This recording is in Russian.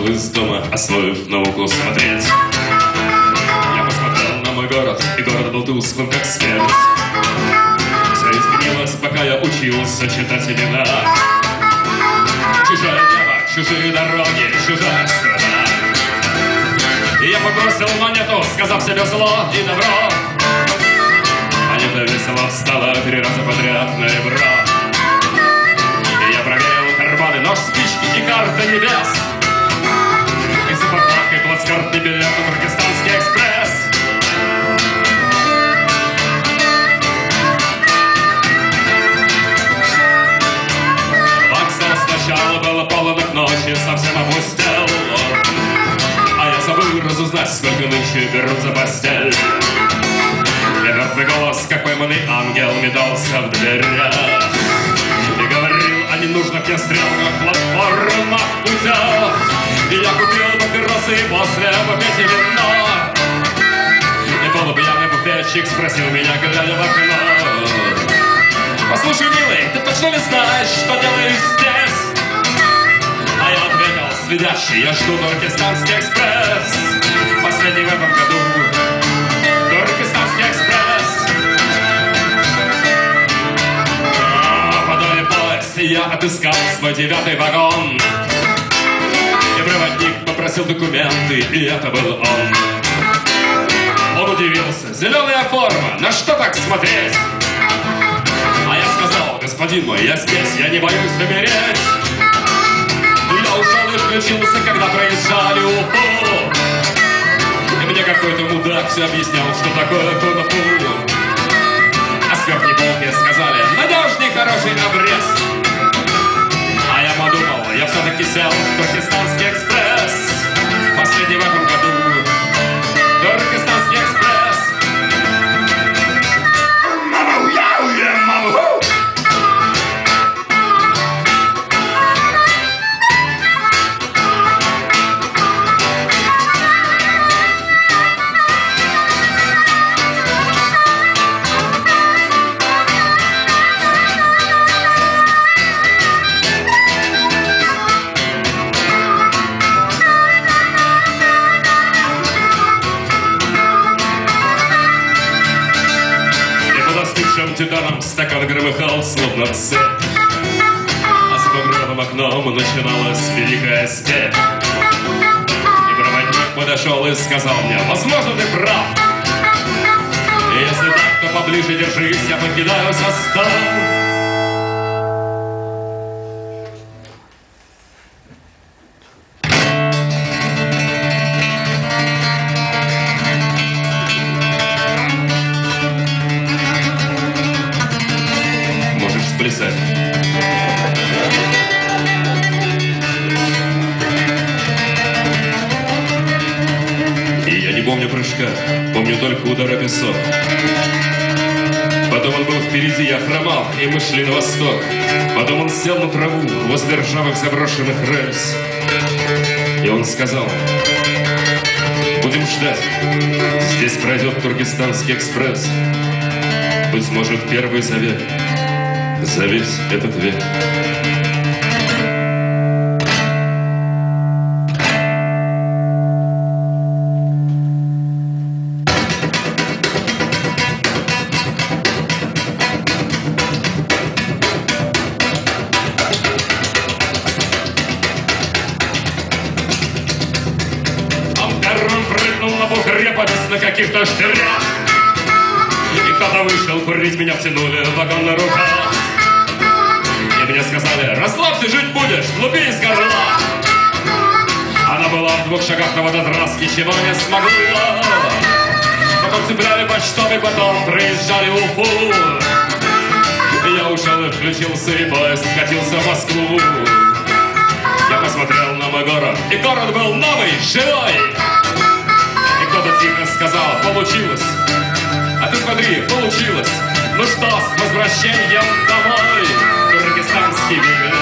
вышел из дома, освоив науку смотреть. Я посмотрел на мой город, и город был тусклым, как смерть. Все изменилось, пока я учился читать имена. Чужое небо, чужие дороги, чужая страна. И я попросил монету, сказав себе зло и добро. Монета весело встала 3 раза подряд на ребро. И я проверил карманы, нож, спички и карта небес. И за подкладкой плацкартный билет на Туркестанский экспресс. Вокзал сначала было полон к ночи, совсем опустел. А я забыл разузнать, сколько нынче берут за постель. И мертвый голос, как пойманный ангел, метался в дверях и говорил о ненужных мне стрелках, платформах, путях. И я купил папиросы и после попить вино. И полупьяный буфетчик спросил меня, глядя в окно: послушай, милый, ты точно не знаешь, что делаешь здесь? А я ответил: следящий, я жду Туркестанский экспресс. Последний в этом году Туркестанский экспресс. Подали поезд, и я отыскал свой 9-й вагон. И проводник попросил документы, и это был он. Он удивился: зеленая форма, на что так смотреть? А я сказал: господин мой, я здесь, я не боюсь умереть. Я ушел и включился, когда проезжали Уфу. И мне какой-то мудак все объяснял, что такое кунг-фу. А с верхней полки сказали: надежный, хороший обрез. А я подумал, я все-таки сел в Туркестанский экспресс. Последний в этом году Туркестанский экспресс. Мама, уя, мама. Титаном стакан громыхал, словно цепь. А за багровым окном начиналась великая степь. И проводник подошел и сказал мне: возможно, ты прав. И если так, то поближе держись, я покидаю состав. Плясать. И я не помню прыжка, помню только удар о песок. Потом он был впереди, я хромал, и мы шли на восток. Потом он сел на траву возле ржавых заброшенных рельс. И он сказал: будем ждать, здесь пройдет Туркестанский экспресс. Быть может, первый завет за весь этот век. Он первым прыгнул на бугре, повис на каких-то штырях. И кто-то вышел курить, меня втянули в вагон на руках. И мне сказали: расслабься, жить будешь, лупи из горла. Она была в 2 шагах, но в этот раз ничего не смогла. Потом цепляли почтовый, потом проезжали Уфу. И я ушел и включился, и поезд катился в Москву. Я посмотрел на мой город, и город был новый, живой. И кто-то тихо сказал: получилось. А ты смотри, получилось. Ну что, с возвращением домой. Туркестанский век.